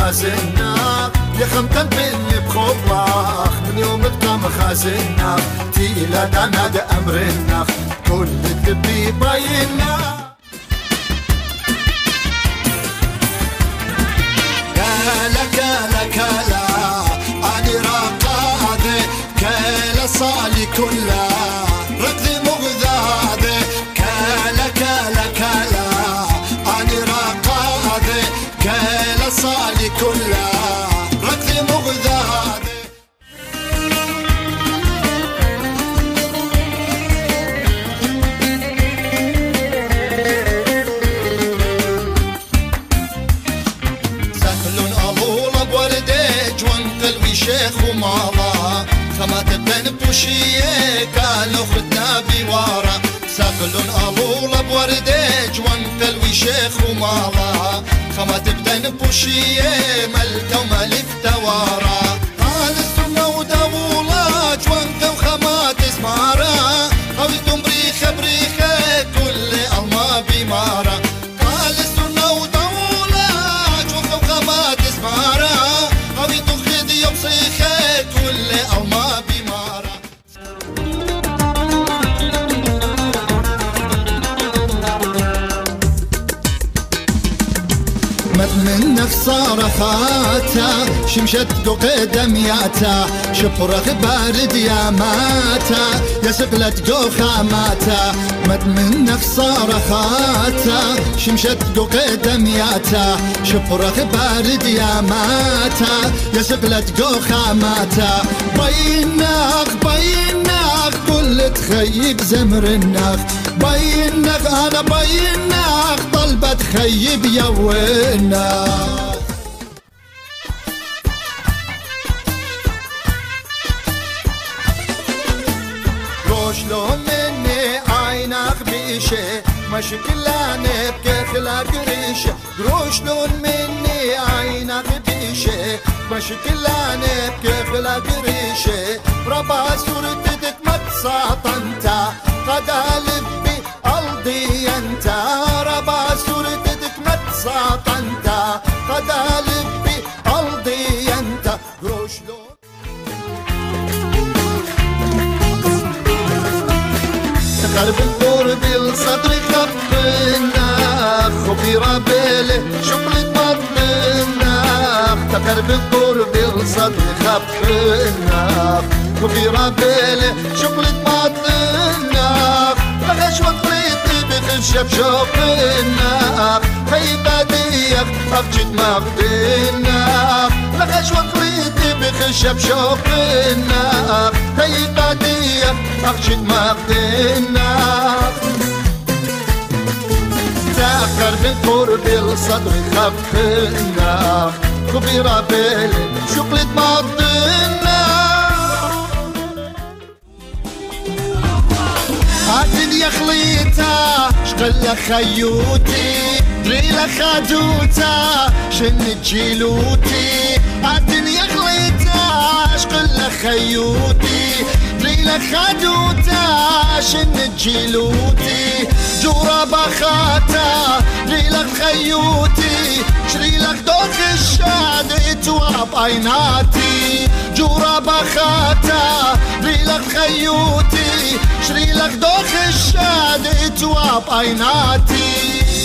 مخازنا يخم قلبي بخواخ من يوم تبقى مخازنا تيلا دانا دا أمرنا كل الدبي باينا كالا كالا كالا أني راقاذي كالا صالي كلا ركضي مغذاذي كالا كالا كالا أني راقاذي كالا صالي كلا ركضي مغذاذي شيخ وماما خما تبين بوشيه قالوا خدنا بوارا ساقلون أبولا بورديج وانتلوي شيخ وماما خما تبين بوشيه ملكة وملك توارا قال السنة ودولا جوانك وخما تسمارا خويتم بريخة بريخة كل ألما بمارا قال السنة ودولا جوانك وخما تسمارا خويتم يبصيخه كل ألما بمارا من نفس صارخاتا شمشت قدمياتا شبرخ بارد يا ماتا يا سقلت خاماتا من نفس صارخاتا شمشت قدمياتا شبرخ بارد يا ماتا يا سقلت خاماتا بيناخ بيناخ كل تخيب زمر الناخ بيناخ أنا بيناخ طلبة تخيب يوينا شلون مني عينك بيشه مشكلاني بكخلك ريشه شلون مني عينك بيشه مشكلاني بكخلك ريشه ربا صورتك متساط انت قد لبي قلبي انت ربا صورتك متساط انت قد لبي قلبي انت شلون قلب القرب الصدر خبنا خفي رابله شغلة بطنا قلب القرب الصدر خبنا خفي رابله شغلة بطنا بغش وطريتي بخشب شوقنا خيبة ديك أفجد مغدنا بغش وطريتي بخشب شوقنا خيبة ديك أفجد مغدنا تأخر من قرب الصدر خبنا خفي رابله شغلة بطنا الدنيا خليتها شغل خيوتي دريلة خدوتا شن جيلوتي الدنيا خليتها شغل خيوتي دريلة خدوتا شن جيلوتي جورا بخاتا دريلة خيوتي شريلك دوخ الشاد تواب عيناتي جورا بخاتا دريلة خيوتي شريلك دوخ الشاد تواب عيناتي